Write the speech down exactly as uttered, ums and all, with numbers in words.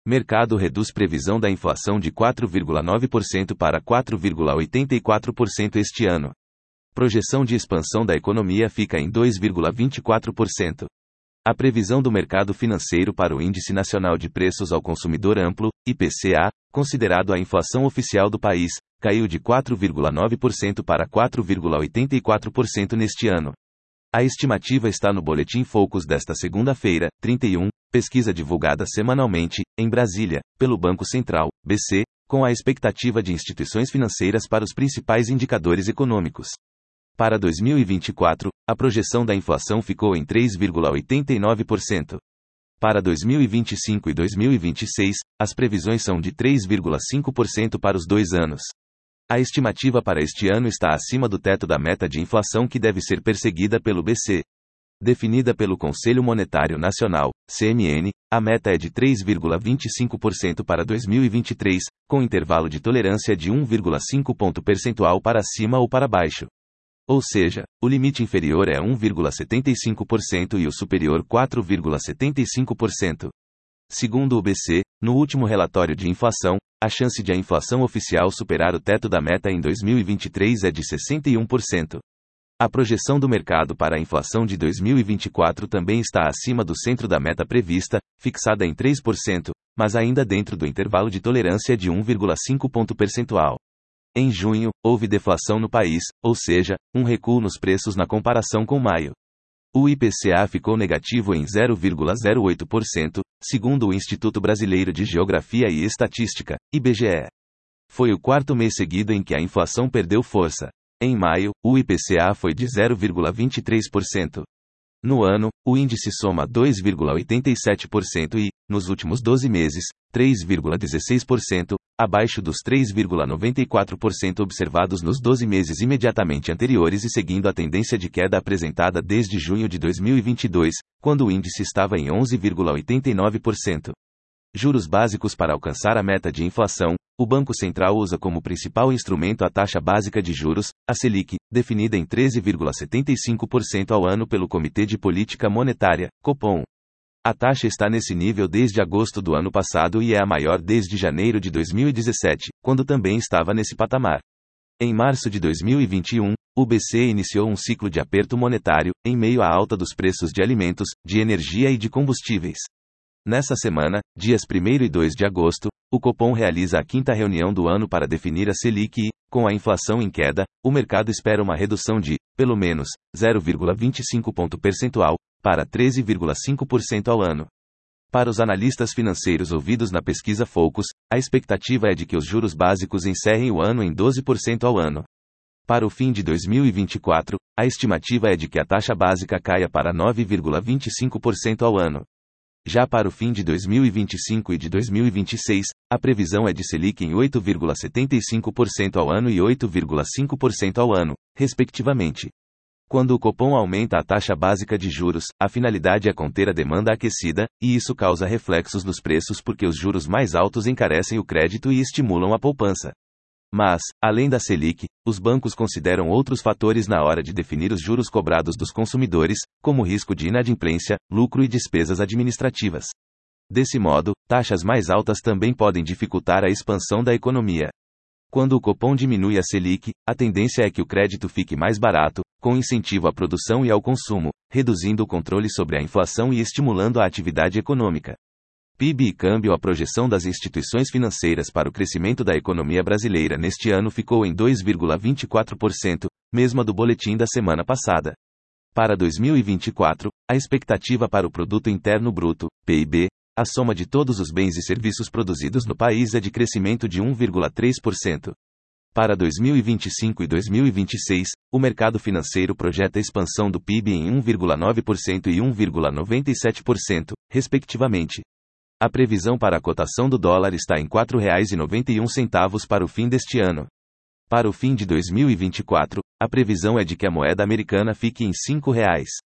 Mercado reduz previsão da inflação de quatro vírgula nove por cento para quatro vírgula oitenta e quatro por cento este ano. Projeção de expansão da economia fica em dois vírgula vinte e quatro por cento. A previsão do mercado financeiro para o Índice Nacional de Preços ao Consumidor Amplo, I P C A, considerado a inflação oficial do país, caiu de quatro vírgula nove por cento para quatro vírgula oitenta e quatro por cento neste ano. A estimativa está no Boletim Focus desta segunda-feira, trinta e um, pesquisa divulgada semanalmente, em Brasília, pelo Banco Central, B C, com a expectativa de instituições financeiras para os principais indicadores econômicos. Para dois mil e vinte e quatro, a projeção da inflação ficou em três vírgula oitenta e nove por cento. Para dois mil e vinte e cinco e dois mil e vinte e seis, as previsões são de três vírgula cinco por cento para os dois anos. A estimativa para este ano está acima do teto da meta de inflação que deve ser perseguida pelo B C. Definida pelo Conselho Monetário Nacional, C M N, a meta é de três vírgula vinte e cinco por cento para dois mil e vinte e três, com intervalo de tolerância de um vírgula cinco ponto percentual para cima ou para baixo. Ou seja, o limite inferior é um vírgula setenta e cinco por cento e o superior quatro vírgula setenta e cinco por cento. Segundo o B C, no último relatório de inflação, a chance de a inflação oficial superar o teto da meta em dois mil e vinte e três é de sessenta e um por cento. A projeção do mercado para a inflação de dois mil e vinte e quatro também está acima do centro da meta prevista, fixada em três por cento, mas ainda dentro do intervalo de tolerância de um vírgula cinco ponto percentual. Em junho, houve deflação no país, ou seja, um recuo nos preços na comparação com maio. O I P C A ficou negativo em zero vírgula zero oito por cento, segundo o Instituto Brasileiro de Geografia e Estatística, I B G E. Foi o quarto mês seguido em que a inflação perdeu força. Em maio, o I P C A foi de zero vírgula vinte e três por cento. No ano, o índice soma dois vírgula oitenta e sete por cento e, nos últimos doze meses, três vírgula dezesseis por cento, abaixo dos três vírgula noventa e quatro por cento observados nos doze meses imediatamente anteriores e seguindo a tendência de queda apresentada desde junho de dois mil e vinte e dois, quando o índice estava em onze vírgula oitenta e nove por cento. Juros básicos para alcançar a meta de inflação. O Banco Central usa como principal instrumento a taxa básica de juros, a Selic, definida em treze vírgula setenta e cinco por cento ao ano pelo Comitê de Política Monetária, Copom. A taxa está nesse nível desde agosto do ano passado e é a maior desde janeiro de dois mil e dezessete, quando também estava nesse patamar. Em março de dois mil e vinte e um, o B C iniciou um ciclo de aperto monetário, em meio à alta dos preços de alimentos, de energia e de combustíveis. Nessa semana, dias primeiro e dois de agosto, o Copom realiza a quinta reunião do ano para definir a Selic e, com a inflação em queda, o mercado espera uma redução de, pelo menos, zero vírgula vinte e cinco ponto percentual, para treze vírgula cinco por cento ao ano. Para os analistas financeiros ouvidos na pesquisa Focus, a expectativa é de que os juros básicos encerrem o ano em doze por cento ao ano. Para o fim de dois mil e vinte e quatro, a estimativa é de que a taxa básica caia para nove vírgula vinte e cinco por cento ao ano. Já para o fim de dois mil e vinte e cinco e de dois mil e vinte e seis, a previsão é de Selic em oito vírgula setenta e cinco por cento ao ano e oito vírgula cinco por cento ao ano, respectivamente. Quando o Copom aumenta a taxa básica de juros, a finalidade é conter a demanda aquecida, e isso causa reflexos nos preços porque os juros mais altos encarecem o crédito e estimulam a poupança. Mas, além da Selic, os bancos consideram outros fatores na hora de definir os juros cobrados dos consumidores, como risco de inadimplência, lucro e despesas administrativas. Desse modo, taxas mais altas também podem dificultar a expansão da economia. Quando o Copom diminui a Selic, a tendência é que o crédito fique mais barato, com incentivo à produção e ao consumo, reduzindo o controle sobre a inflação e estimulando a atividade econômica. P I B e câmbio. A projeção das instituições financeiras para o crescimento da economia brasileira neste ano ficou em dois vírgula vinte e quatro por cento, mesma do boletim da semana passada. Para dois mil e vinte e quatro, a expectativa para o Produto Interno Bruto, P I B, a soma de todos os bens e serviços produzidos no país é de crescimento de um vírgula três por cento. Para dois mil e vinte e cinco e dois mil e vinte e seis, o mercado financeiro projeta a expansão do P I B em um vírgula nove por cento e um vírgula noventa e sete por cento, respectivamente. A previsão para a cotação do dólar está em quatro reais e noventa e um centavos para o fim deste ano. Para o fim de dois mil e vinte e quatro, a previsão é de que a moeda americana fique em cinco reais.